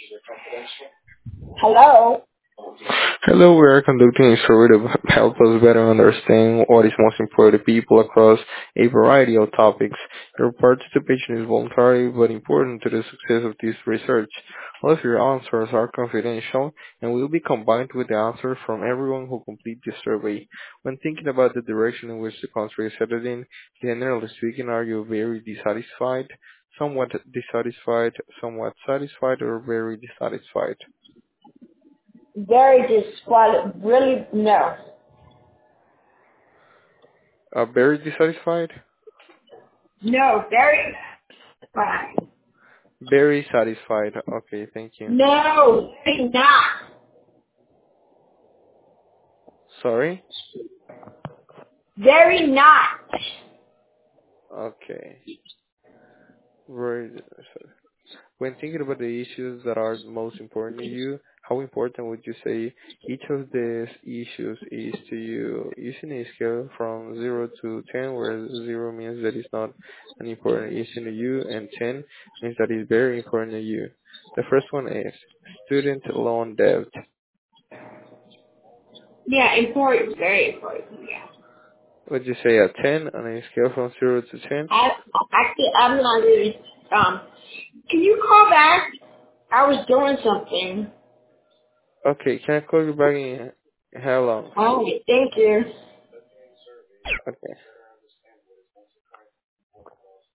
Hello. Hello, we are conducting a survey to help us better understand what is most important to people across a variety of topics. Your participation is voluntary but important to the success of this research. All of your answers are confidential and will be combined with the answers from everyone who completes the survey. When thinking about the direction in which the country is headed in, generally speaking, are you very dissatisfied, somewhat dissatisfied, somewhat satisfied, or very dissatisfied? Very disqualified. Really, no. Very dissatisfied? No, very fine. Very satisfied. Okay, thank you. No, very not. Sorry? Very not. Okay. Very. When thinking about the issues that are most important to you, how important would you say each of these issues is to you? Using a scale from 0 to 10, where 0 means that it's not an important issue to you, and 10 means that it's very important to you. The first one is student loan debt. Yeah, important. Very important. Yeah. Would you say a 10 on a scale from 0 to 10? I'm not really. Um, can you call back? I was doing something. Okay, can I call you back in how long? Oh, thank you. Okay.